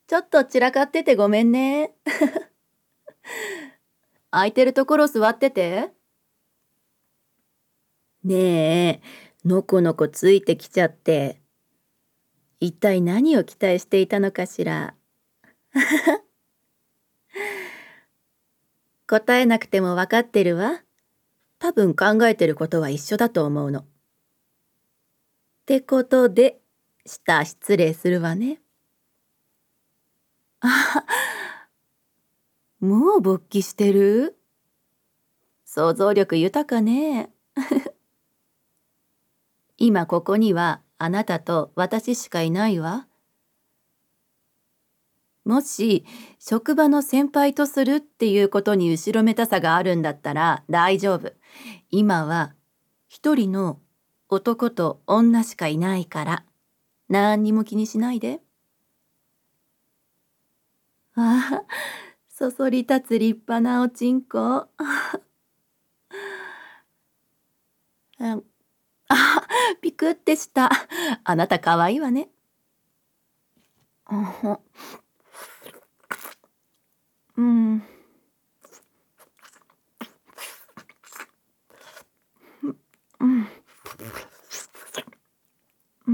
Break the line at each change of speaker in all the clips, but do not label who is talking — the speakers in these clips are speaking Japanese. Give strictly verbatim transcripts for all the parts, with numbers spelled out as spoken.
ちょっと散らかっててごめんね。空いてるところ座ってて。ねえ、のこのこついてきちゃって、一体何を期待していたのかしら。答えなくてもわかってるわ。多分考えてることは一緒だと思うの。ってことで、した失礼するわね。あ、もう勃起してる？想像力豊かね。今ここにはあなたと私しかいないわ。もし職場の先輩とするっていうことに後ろめたさがあるんだったら大丈夫。今は一人の男と女しかいないから、何にも気にしないで。ああ、そそり立つ立派なおちんこ。うん、あ、ピクってした。あなたかわいいわね。うん。うん。うん。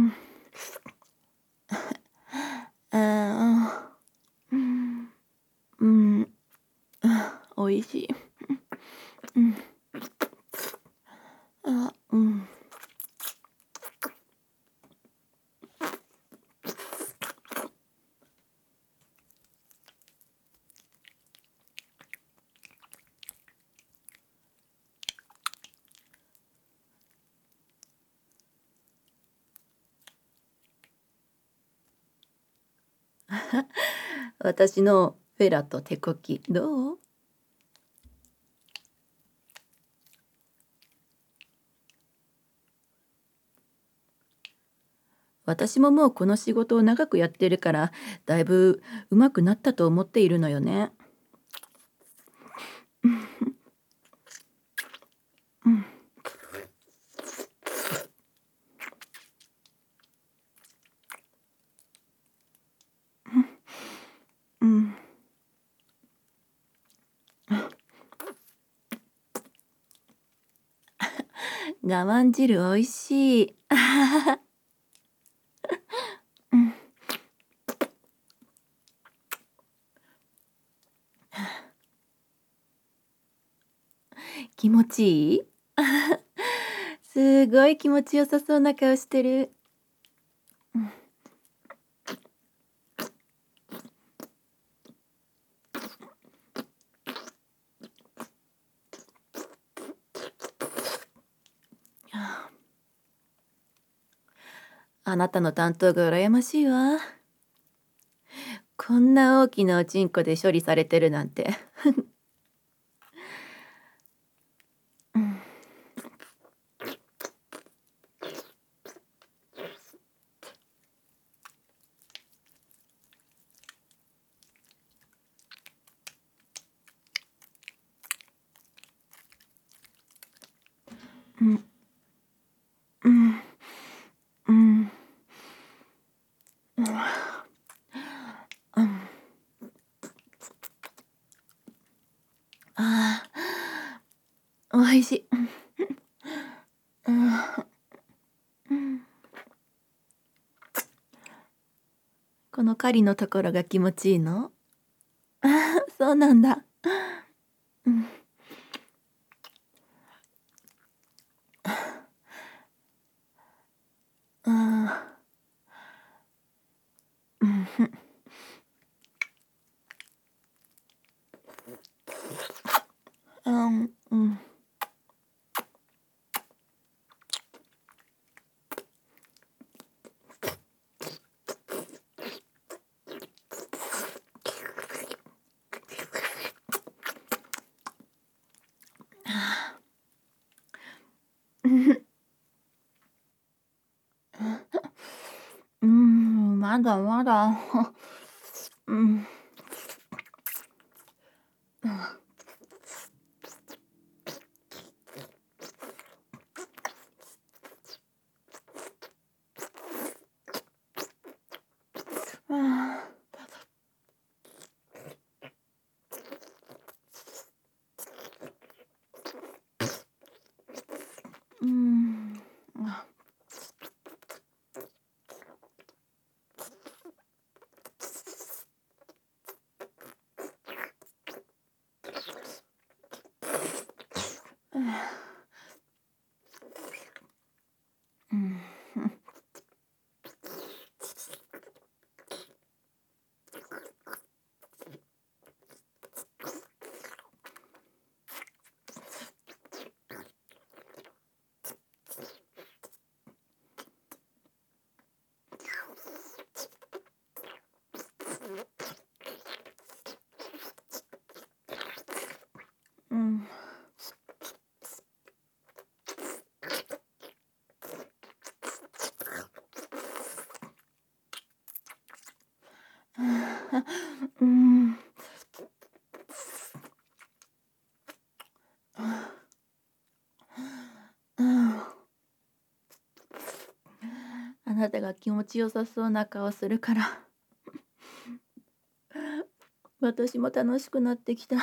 あー、うん。うん。おいしい。うん。あ、うん。私のフェラと手こきどう？私ももうこの仕事を長くやってるからだいぶ上手くなったと思っているのよね。うん。うん。我慢汁おいしい。うん、気持ちいい？すごい気持ちよさそうな顔してる。うん、あなたの担当が羨ましいわ。こんな大きなおちんこで処理されてるなんて。うん、うん、うん、うん、うん、ああ、おいしい。うん、うん、この狩りのところが気持ちいいの？ああ、そうなんだ。うん、ああ、うん、うん、うん。うん、まだまだ。うん。 うん。うん。あなたが気持ちよさそうな顔するから私も楽しくなってきた。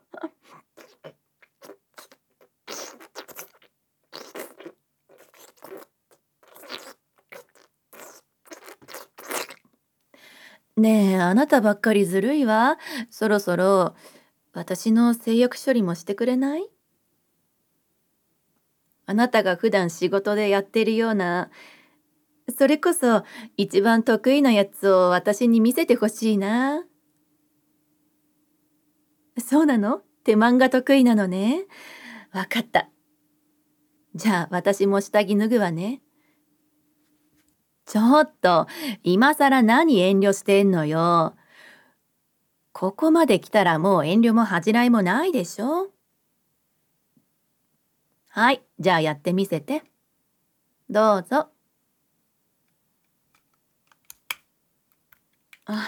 ねえ、あなたばっかりずるいわ。そろそろ私の性欲処理もしてくれない？あなたが普段仕事でやっているような、それこそ一番得意なやつを私に見せてほしいな。そうなの？手満が得意なのね。わかった。じゃあ私も下着脱ぐわね。ちょっと、今更何遠慮してんのよ。ここまで来たらもう遠慮も恥じらいもないでしょ。はい、じゃあやってみせて。どうぞ。あ、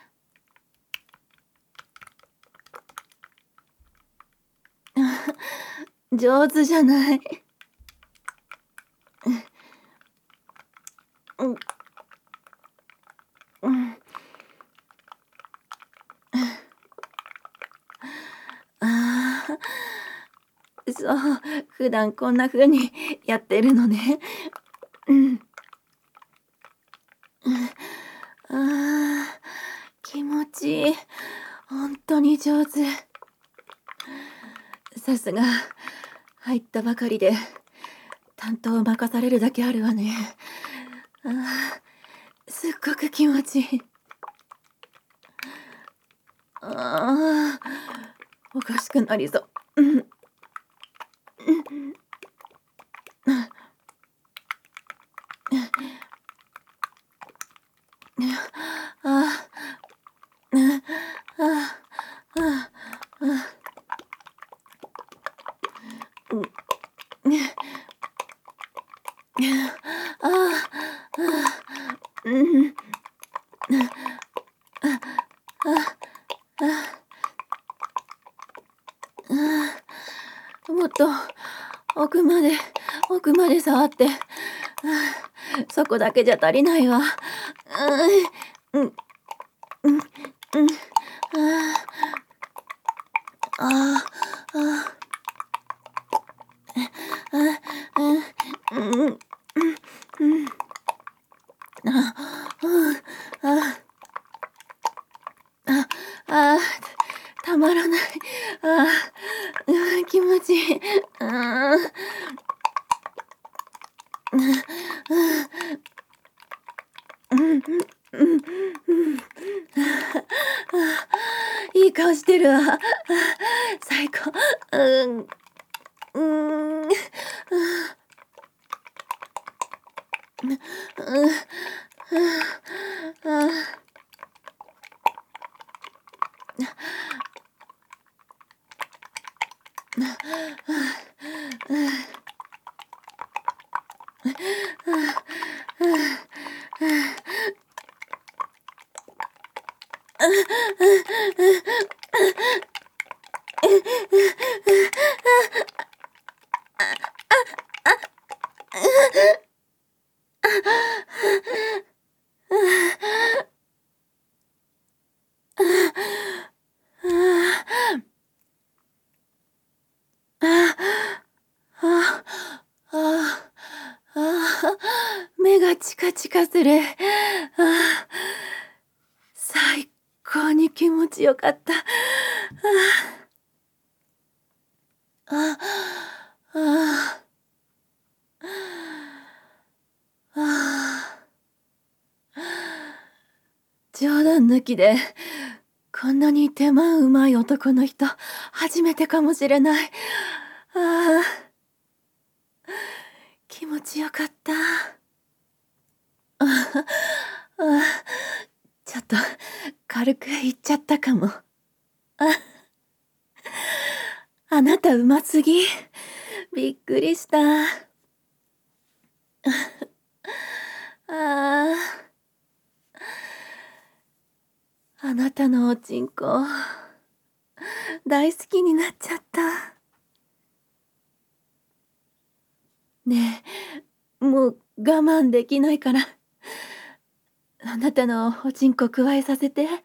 上手じゃない。うん、うん。ああ、そう、普段こんな風にやってるのね。うん。ああ、気持ちいい。本当に上手。さすが、入ったばかりで担当を任されるだけあるわね。ああ、すっごく気持ちいい。ああ、おかしくなりそう。うん。うん。ああ、ああ、ああ、うん。ああ、うん。もっと奥まで奥まで触って、そこだけじゃ足りないわ。うん、うん、うん、うん。ああ、ああ、ああ、うん、うん、うん。あ、うん、あ、あ、あ、たまらない。ああ、うん、気持ちいい。うん、うん、うん、うん、うん。いい顔してるわ。最高。うん、うん、うん、うん、うん。ああ、ああ、目がチカチカする。ああ、最高に気持ちよかった。ああ、ああ、ああ、冗談抜きで、こんなに手間うまい男の人、初めてかもしれない。ああ、気持ちよかった。ああ、ちょっと軽く言っちゃったかも。あ、あなたうますぎ。びっくりした。ああ、 あなたのおちんこ大好きになっちゃった。ねえ、もう我慢できないから、あなたのおちんこくわえさせて。